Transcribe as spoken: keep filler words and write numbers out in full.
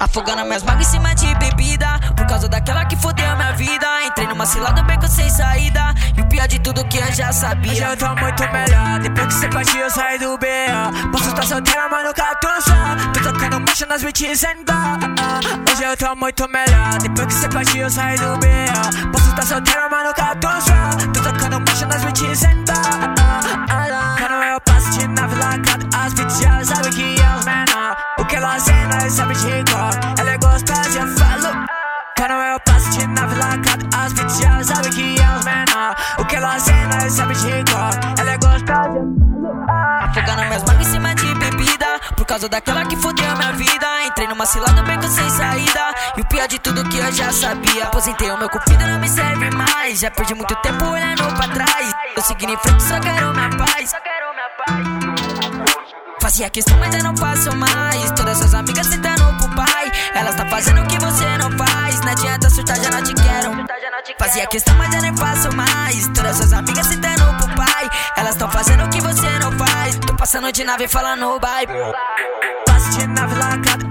Afogando minhas mágoas em cima de bebida, por causa daquela que fodeu minha vida. Entrei numa cilada, beco sem saída, e o pior de tudo que eu já sabia. Hoje eu tô muito melhor, depois que cê partiu eu saí do B O. Posso estar solteira, mas nunca tô só. Tô tocando marcha nas beats sem dó. Hoje eu tô muito melhor, depois que cê partiu eu saí do B O. Posso estar solteira, mas nunca tô só. Tô tocando marcha nas beats sem dó. Quando eu passo de nave lacrada, as beats já sabem que é os menor. O que ela cena, eu sabe de cor. Ela é gostosa, eu falo. Quando eu passo de nave lacrada, as beats já sabem que é os menor. O que ela cena, eu sabe de cor. Ela é gostosa, eu falo. Afogando minhas mágoas em cima de bebida, por causa daquela que fodeu minha vida. Entrei numa cilada, beco sem saída, e o pior de tudo que eu já sabia. Aposentei o meu cupido, não me serve mais. Já perdi muito tempo olhando pra trás. Eu segui em frente, só quero minha paz. Fazia questão, mas eu não faço mais. Todas suas amigas tentando pro pai, elas tá fazendo o que você não faz. Não adianta surtar, já não te quero. Fazia questão, mas eu nem faço mais. Todas suas amigas tentando pro pai, elas tão fazendo o que você não faz. Tô passando de nave falando bye. Passo de nave lacrada,